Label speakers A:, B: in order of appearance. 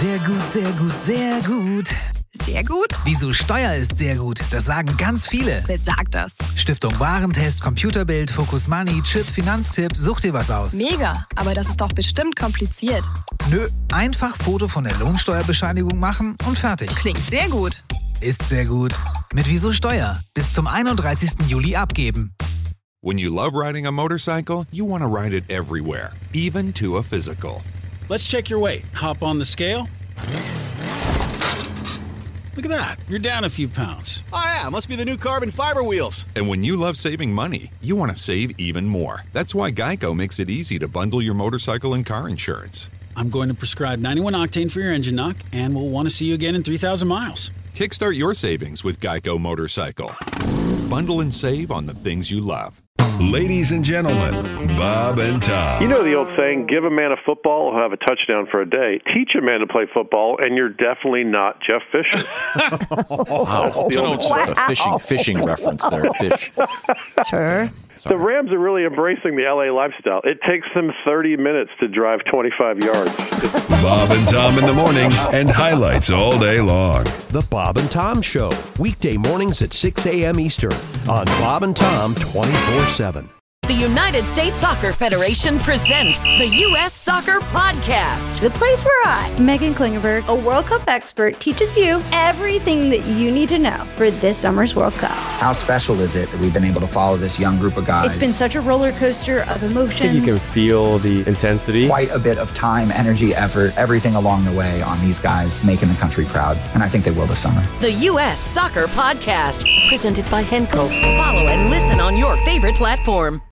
A: Sehr gut, sehr gut, sehr gut.
B: Sehr gut?
A: Wieso Steuer ist sehr gut, das sagen ganz viele.
B: Wer sagt das?
A: Stiftung Warentest, Computerbild, Focus Money, Chip, Finanztipp, such dir was aus.
B: Mega, aber das ist doch bestimmt kompliziert.
A: Nö, einfach Foto von der Lohnsteuerbescheinigung machen und fertig.
B: Klingt sehr gut.
A: Ist sehr gut. Mit Wieso Steuer. Bis zum 31. Juli abgeben.
C: When you love riding a motorcycle, you want to ride it everywhere, even to a physical.
D: Let's check your weight. Hop on the scale. Look at that. You're down a few pounds.
E: Oh, yeah. Must be the new carbon fiber wheels.
C: And when you love saving money, you want to save even more. That's why Geico makes it easy to bundle your motorcycle and car insurance.
D: I'm going to prescribe 91 octane for your engine knock, and we'll want to see you again in 3,000 miles.
C: Kickstart your savings with Geico Motorcycle. Bundle and save on the things you love.
F: Ladies and gentlemen, Bob and Tom.
G: You know the old saying, give a man a football, he'll have a touchdown for a day. Teach a man to play football, and you're definitely not Jeff Fisher.
H: Wow. It's a fishing reference there. Fish.
I: Sure.
G: The Rams are really embracing the L.A. lifestyle. It takes them 30 minutes to drive 25 yards.
F: Bob and Tom in the morning and highlights all day long.
J: The Bob and Tom Show, weekday mornings at 6 a.m. Eastern on Bob and Tom 24/7.
K: The United States Soccer Federation presents the U.S. Soccer Podcast.
I: The place where I, Megan Klingenberg, a World Cup expert, teaches you everything that you need to know for this summer's World Cup.
L: How special is it that we've been able to follow this young group of guys?
I: It's been such a roller coaster of emotions.
M: I think you can feel the intensity.
L: Quite a bit of time, energy, effort, everything along the way on these guys making the country proud. And I think they will this summer.
K: The U.S. Soccer Podcast, presented by Henkel. Follow and listen on your favorite platform.